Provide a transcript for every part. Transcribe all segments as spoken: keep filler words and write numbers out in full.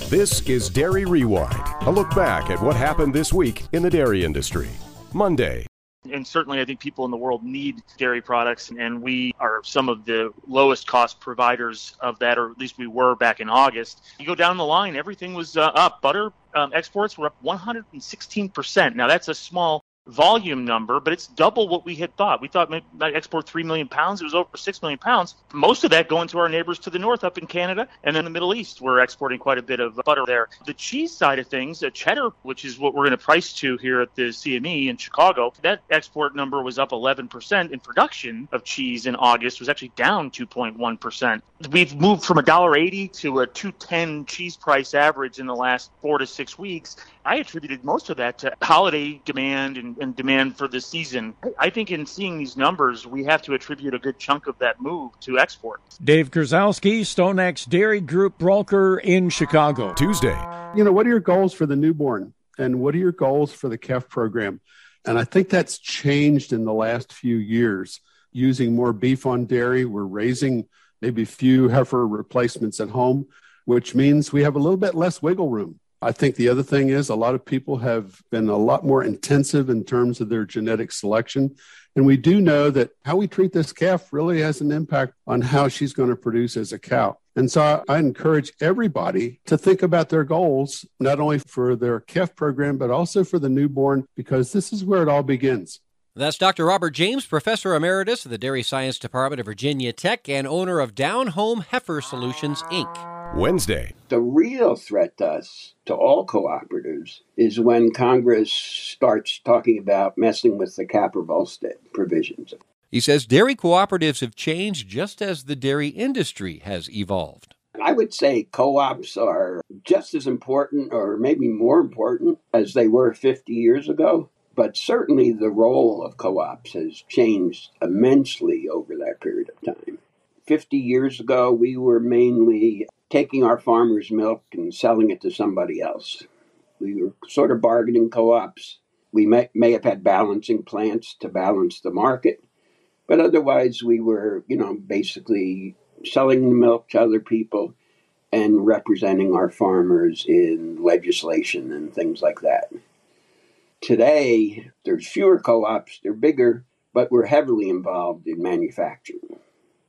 This is Dairy Rewind, a look back at what happened this week in the dairy industry. Monday. And certainly I think people in the world need dairy products, and we are some of the lowest cost providers of that, or at least we were back in August. You go down the line, everything was uh, up. Butter um, exports were up one hundred sixteen percent. Now that's a small volume number, but it's double what we had thought. We thought maybe might export three million pounds. It was over six million pounds. Most of that going to our neighbors to the north up in Canada, and then the Middle East. We're exporting quite a bit of butter there. The cheese side of things, uh, cheddar, which is what we're going to price to here at the C M E in Chicago, that export number was up eleven percent. In production of cheese in August was actually down two point one percent. We've moved from one dollar eighty to a two ten cheese price average in the last four to six weeks. I attributed most of that to holiday demand and, and demand for the season. I think in seeing these numbers, we have to attribute a good chunk of that move to export. Dave Krasowski, StoneX Dairy Group broker in Chicago. Tuesday. You know, what are your goals for the newborn? And what are your goals for the C E F program? And I think that's changed in the last few years. Using more beef on dairy, we're raising maybe a few heifer replacements at home, which means we have a little bit less wiggle room. I think the other thing is a lot of people have been a lot more intensive in terms of their genetic selection. And we do know that how we treat this calf really has an impact on how she's going to produce as a cow. And so I encourage everybody to think about their goals, not only for their C E F program, but also for the newborn, because this is where it all begins. That's Doctor Robert James, Professor Emeritus of the Dairy Science Department of Virginia Tech and owner of Down Home Heifer Solutions, Incorporated. Wednesday. The real threat to us, to all cooperatives, is when Congress starts talking about messing with the Capper-Volstead provisions. He says dairy cooperatives have changed just as the dairy industry has evolved. I would say co-ops are just as important, or maybe more important, as they were fifty years ago. But certainly the role of co-ops has changed immensely over that period of time. fifty years ago, we were mainly taking our farmers' milk and selling it to somebody else. We were sort of bargaining co-ops. We may, may have had balancing plants to balance the market, but otherwise we were, you know, basically selling the milk to other people and representing our farmers in legislation and things like that. Today, there's fewer co-ops, they're bigger, but we're heavily involved in manufacturing.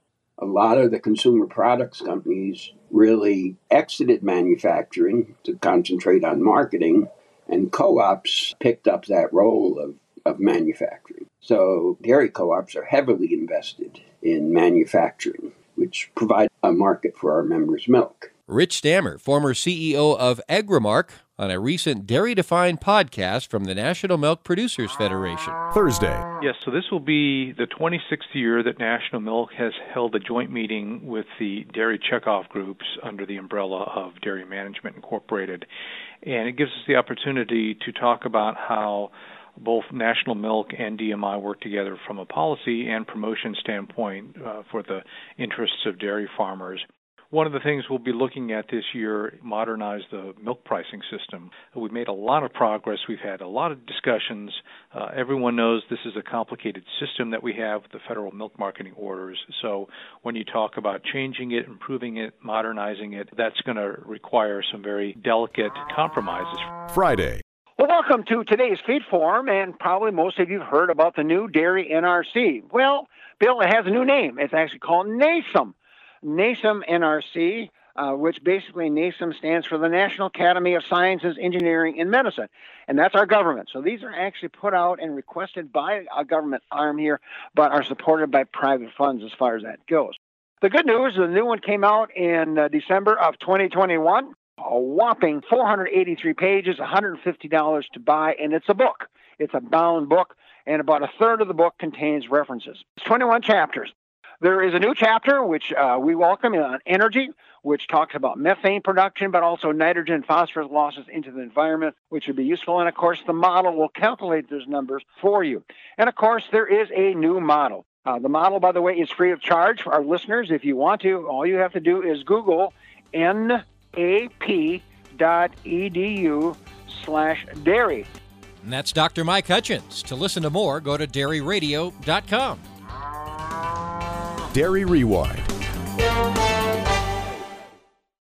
A lot of the consumer products companies really exited manufacturing to concentrate on marketing, and co-ops picked up that role of, of manufacturing. So dairy co-ops are heavily invested in manufacturing, which provides a market for our members' milk. Rich Stammer, former C E O of Agrimark, on a recent Dairy Defined podcast from the National Milk Producers Federation. Thursday. Yes, so this will be the twenty-sixth year that National Milk has held a joint meeting with the dairy checkoff groups under the umbrella of Dairy Management Incorporated. And it gives us the opportunity to talk about how both National Milk and D M I work together from a policy and promotion standpoint uh, for the interests of dairy farmers. One of the things we'll be looking at this year, modernize the milk pricing system. We've made a lot of progress. We've had a lot of discussions. Uh, everyone knows this is a complicated system that we have with the federal milk marketing orders. So when you talk about changing it, improving it, modernizing it, that's going to require some very delicate compromises. Friday. Well, welcome to today's feed form, and probably most of you have heard about the new Dairy N R C. Well, Bill, it has a new name. It's actually called NASEM. NASEM N R C, uh, which basically NASEM stands for the National Academy of Sciences, Engineering, and Medicine. And that's our government. So these are actually put out and requested by a government arm here, but are supported by private funds as far as that goes. The good news, the new one came out in uh, December of twenty twenty-one. A whopping four hundred eighty-three pages, one hundred fifty dollars to buy, and it's a book. It's a bound book, and about a third of the book contains references. It's twenty-one chapters. There is a new chapter, which uh, we welcome, on energy, which talks about methane production, but also nitrogen and phosphorus losses into the environment, which would be useful. And, of course, the model will calculate those numbers for you. And, of course, there is a new model. Uh, the model, by the way, is free of charge for our listeners. If you want to, all you have to do is Google N A P dot E D U slash dairy. And that's Doctor Mike Hutchins. To listen to more, go to dairy radio dot com. Dairy Rewind.